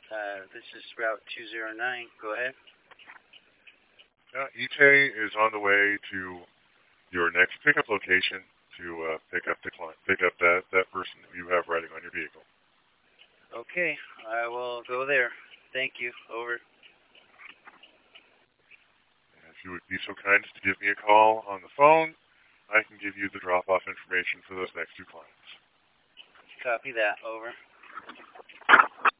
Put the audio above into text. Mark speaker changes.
Speaker 1: This is Route 209. Go ahead.
Speaker 2: Itay is on the way to your next pickup location to pick up the client, pick up that person that you have riding on your vehicle.
Speaker 1: Okay, I will go there. Thank you. Over.
Speaker 2: And if you would be so kind as to give me a call on the phone, I can give you the drop-off information for those next two clients.
Speaker 1: Copy that. Over.